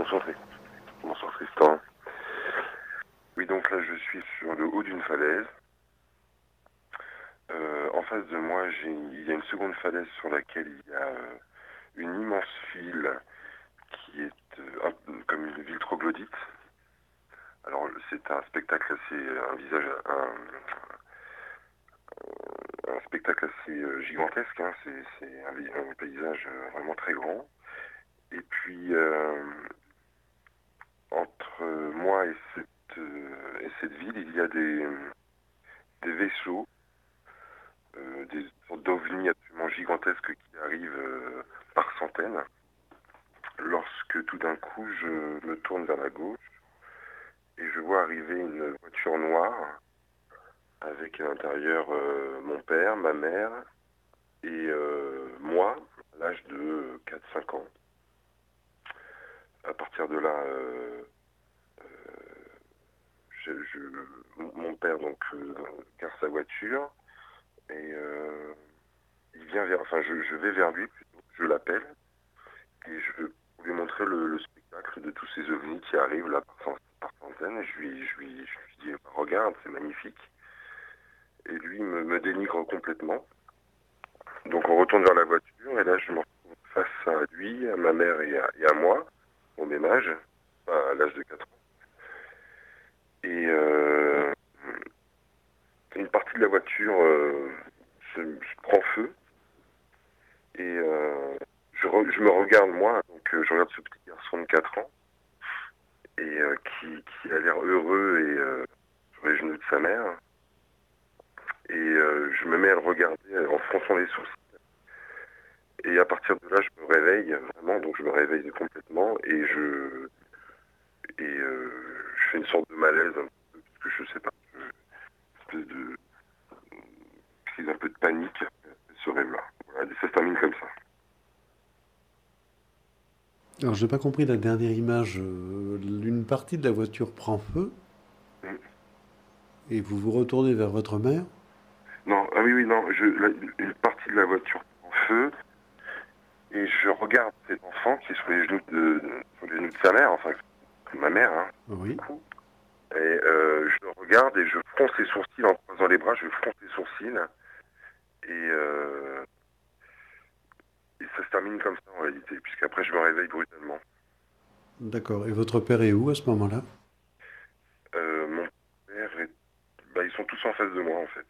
Bonsoir Tristan. Oui, donc là je suis sur le haut d'une falaise. En face de moi, il y a une seconde falaise sur laquelle il y a une immense ville qui est comme une ville troglodyte. Alors c'est un spectacle assez, un spectacle assez gigantesque. Hein. C'est un paysage vraiment très grand. Et puis entre moi et cette ville, il y a des vaisseaux, des sortes d'ovnis absolument gigantesques qui arrivent par centaines. Lorsque tout d'un coup, je me tourne vers la gauche et je vois arriver une voiture noire avec à l'intérieur mon père, ma mère et moi, à l'âge de 4-5 ans. À partir de là, mon père donc gare sa voiture et il vient enfin je vais vers lui plutôt, je l'appelle et je lui montrer le spectacle de tous ces ovnis qui arrivent là par centaines et je lui dis regarde, c'est magnifique. Et lui me dénigre complètement. Donc on retourne vers la voiture et là je me retrouve face à lui, à ma mère et à moi, au même âge, à l'âge de 4 ans. Et une partie de la voiture se prend feu et je me regarde moi, donc je regarde ce petit garçon de 4 ans et qui a l'air heureux et sur les genoux de sa mère. Et je me mets à le regarder en fronçant les sourcils. Et à partir de là, je me réveille vraiment, donc je me réveille complètement et je fais une sorte de malaise, un peu, parce que je sais pas, une espèce de crise un peu de panique, ce rêve-là. Voilà, ça se termine comme ça. Alors, j'ai pas compris la dernière image. Une partie de la voiture prend feu Mm. et vous vous retournez vers votre mère. Non, ah oui, oui, non, une partie de la voiture en feu et je regarde cet enfant qui est sur les genoux sur les genoux de sa mère, enfin ma mère, hein, du Oui. coup. Et je le regarde et je fronce les sourcils en croisant les bras, je fronce les sourcils et et ça se termine comme ça en réalité, puisqu'après je me réveille brutalement. D'accord. Et votre père est où à ce moment-là? Mon père est... Bah, ils sont tous en face de moi en fait.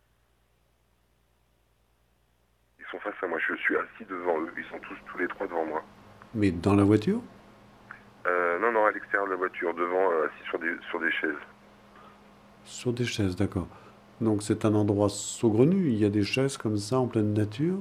Ils sont face à moi, je suis assis devant eux, ils sont tous les trois devant moi. Mais dans la voiture? Non, non, à l'extérieur de la voiture, devant, assis sur des chaises. Sur des chaises, d'accord. Donc c'est un endroit saugrenu. Il y a des chaises comme ça en pleine nature.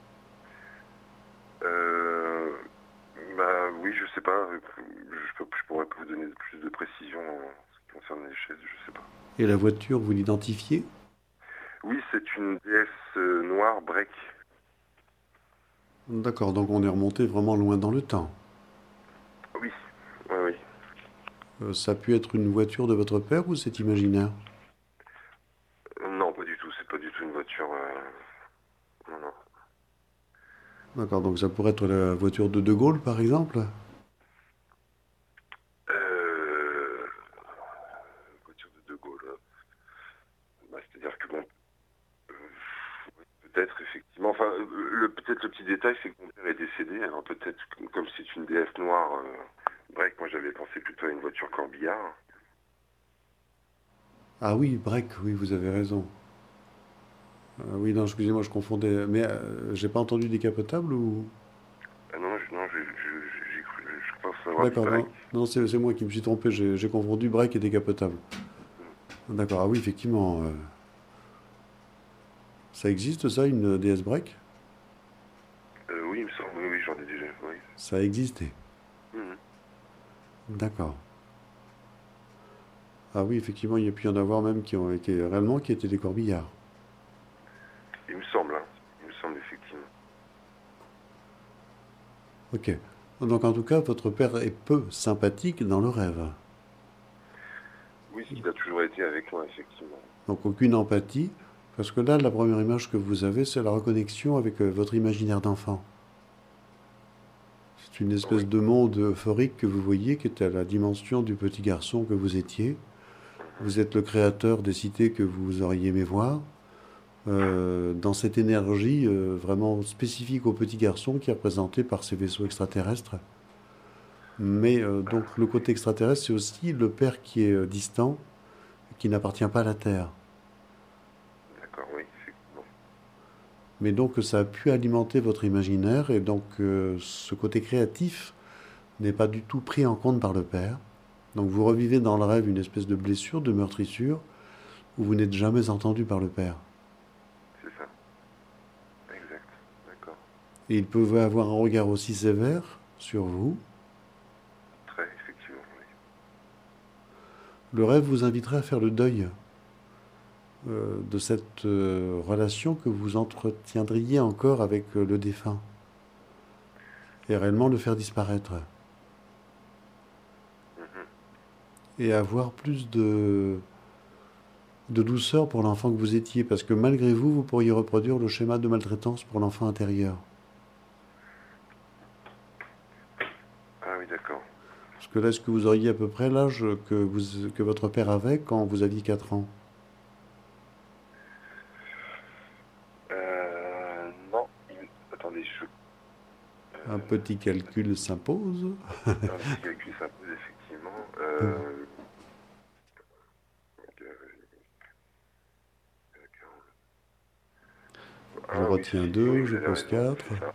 Euh, Bah oui, je sais pas, je pourrais pas vous donner plus de précisions en ce qui concerne les chaises, je sais pas. Et la voiture, vous l'identifiez? Oui, c'est une déesse noire break. D'accord. Donc on est remonté vraiment loin dans le temps. Oui, oui, oui. Ça a pu être une voiture de votre père ou c'est imaginaire? Non, pas du tout, c'est pas du tout une voiture. Non, non. D'accord. Donc ça pourrait être la voiture de De Gaulle, par exemple? Euh, Voiture de De Gaulle. Bah, c'est-à-dire que bon, euh, oui, peut-être effectivement. Enfin, peut-être le petit détail, c'est que mon père est décédé. Alors peut-être comme c'est une déesse noire, break, moi j'avais pensé plutôt à une voiture corbillard. Ah oui, break. Oui, vous avez raison. Oui, non, excusez-moi, je confondais. Mais j'ai pas entendu décapotable ou... Ah non, non, j'ai cru, je pense avoir dit D'accord, break. non, non, c'est moi qui me suis trompé. J'ai confondu break et décapotable. D'accord, ah oui, effectivement. Ça existe ça, une DS break? Oui, il me semble, oui, oui, j'en ai déjà. Oui. Ça a existé. Mhm. D'accord. Ah oui, effectivement, il y a pu y en avoir même qui ont été réellement qui étaient des corbillards. Il me semble, hein. Il me semble effectivement. Ok. Donc en tout cas, votre père est peu sympathique dans le rêve. Oui, il a toujours été avec moi, effectivement. Donc aucune empathie, parce que là, la première image que vous avez, c'est la reconnexion avec votre imaginaire d'enfant. C'est une Oui. espèce de monde euphorique que vous voyez qui est à la dimension du petit garçon que vous étiez. Mhm. Vous êtes le créateur des cités que vous auriez aimé voir. Dans cette énergie vraiment spécifique au petit garçon qui est représenté par ces vaisseaux extraterrestres. Mais donc le côté extraterrestre, c'est aussi le père qui est distant, qui n'appartient pas à la Terre. D'accord, oui, effectivement. Mais donc ça a pu alimenter votre imaginaire et donc ce côté créatif n'est pas du tout pris en compte par le père. Donc vous revivez dans le rêve une espèce de blessure, de meurtrissure, où vous n'êtes jamais entendu par le père. C'est ça. Exact. D'accord. Et il peut avoir un regard aussi sévère sur vous. Très, effectivement, oui. Le rêve vous inviterait à faire le deuil de cette relation que vous entretiendriez encore avec le défunt et réellement le faire disparaître Mhm. et avoir plus de douceur pour l'enfant que vous étiez parce que malgré vous, vous pourriez reproduire le schéma de maltraitance pour l'enfant intérieur. Ah oui, d'accord. Parce que là, est-ce que vous auriez à peu près l'âge que votre père avait quand vous aviez 4 ans? Non, attendez, Un euh, petit calcul s'impose. un petit calcul s'impose, effectivement. Je Ah oui, retiens ceci dit, oui, 2, vous je avez pose raison, 4. c'est ça.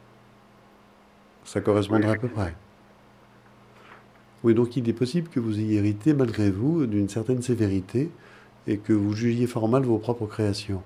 Ça Oui, correspondrait à peu effectivement. près. Oui, donc il est possible que vous ayez hérité malgré vous d'une certaine sévérité et que vous jugiez fort mal vos propres créations.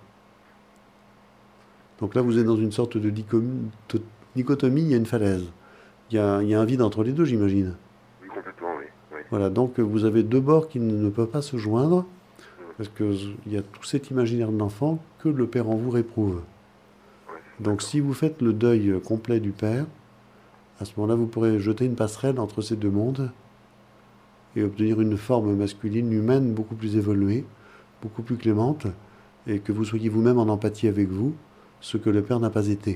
Donc là, vous êtes dans une sorte de dichotomie, il y a une falaise. Il y a un vide entre les deux, j'imagine. Oui, complètement, oui. Oui. Voilà, donc vous avez deux bords qui ne peuvent pas se joindre, Mm. parce qu'il y a tout cet imaginaire de l'enfant que le père en vous réprouve. Ouais, Donc d'accord. si vous faites le deuil complet du père, à ce moment-là, vous pourrez jeter une passerelle entre ces deux mondes et obtenir une forme masculine humaine beaucoup plus évoluée, beaucoup plus clémente, et que vous soyez vous-même en empathie avec vous, ce que le père n'a pas été.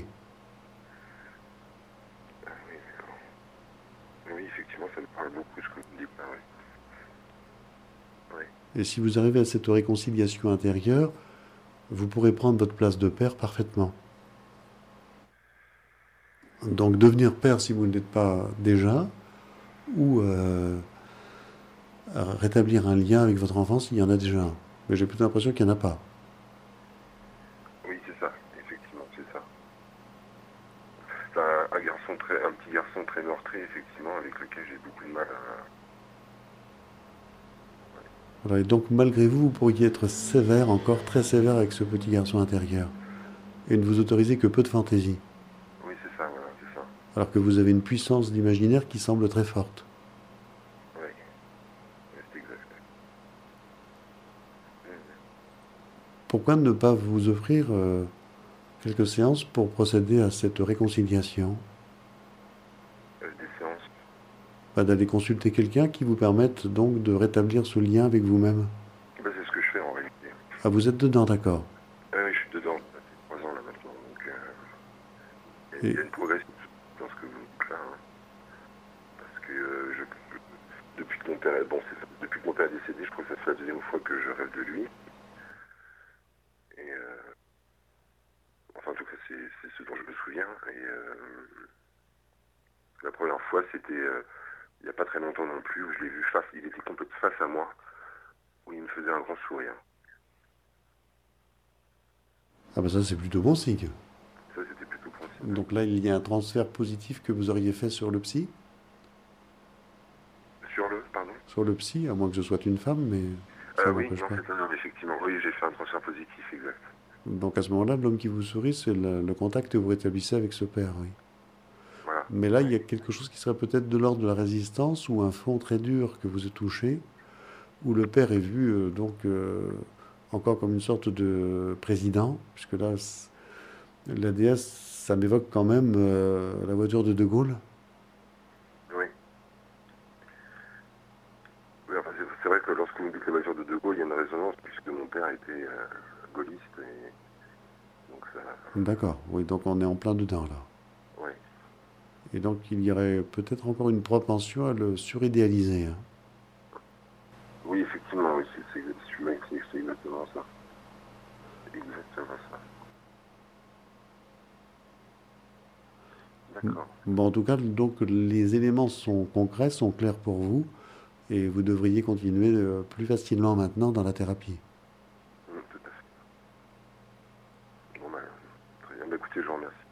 Ah oui, d'accord. Oui, effectivement, ça me parle beaucoup ce que vous me dites là, oui. Oui. Et si vous arrivez à cette réconciliation intérieure, vous pourrez prendre votre place de père parfaitement. Donc devenir père si vous ne l'êtes pas déjà, ou rétablir un lien avec votre enfant s'il y en a déjà un. Mais j'ai plutôt l'impression qu'il n'y en a pas. Oui, c'est ça, effectivement, c'est ça. C'est un petit garçon très meurtri, effectivement, avec lequel j'ai beaucoup de mal à. Voilà, et donc malgré vous, vous pourriez être sévère, encore très sévère avec ce petit garçon intérieur, et ne vous autoriser que peu de fantaisie, Oui, c'est ça, voilà, c'est ça. alors que vous avez une puissance d'imaginaire qui semble très forte. Oui, oui, c'est exact. Mhm. Pourquoi ne pas vous offrir quelques séances pour procéder à cette réconciliation? Des séances. Pas d'aller consulter quelqu'un qui vous permette donc de rétablir ce lien avec vous-même. Bah, c'est ce que je fais en réalité. Ah, vous êtes dedans, d'accord. Oui, je suis dedans, ça fait 3 ans là maintenant, donc il y Et a une progression dans ce que vous dites là, hein. Parce que depuis que mon père est, bon, depuis que mon père est décédé, je crois que ça fait la deuxième fois que je rêve de lui. Et enfin, en tout cas, c'est ce dont je me souviens. Et la première fois, c'était il n'y a pas très longtemps non plus, où je l'ai vu face, il était complètement face à moi, où il me faisait un grand sourire. ah bah ça c'est plutôt bon signe. Ça, c'était plutôt bon signe. Donc là il y a un transfert positif que vous auriez fait Sur le, pardon? sur le psy, à moins que je sois une femme, mais ça Oui, n'empêche non, pas. c'est un homme, effectivement. Oui, j'ai fait un transfert positif, exact. Donc à ce moment-là, l'homme qui vous sourit, c'est le contact que vous rétablissez avec ce père, oui. Voilà. Mais là, il Oui. y a quelque chose qui serait peut-être de l'ordre de la résistance ou un fond très dur que vous avez touché, où le père est vu encore comme une sorte de président, puisque là, la déesse, ça m'évoque quand même la voiture de De Gaulle. Oui. Oui, enfin, c'est vrai que lorsque vous dites les voitures de De Gaulle, il y a une résonance, puisque mon père était gaulliste, et donc ça. D'accord, oui, donc on est en plein dedans là. Oui. Et donc il y aurait peut-être encore une propension à le suridéaliser, hein. Oui, effectivement, oui, tu m'as expliqué, c'est exactement ça. Exactement ça. D'accord. Bon, en tout cas, donc les éléments sont concrets, sont clairs pour vous, et vous devriez continuer plus facilement maintenant dans la thérapie. Tout à fait. Bon, bah, très bien. Bah, écoutez, je vous remercie.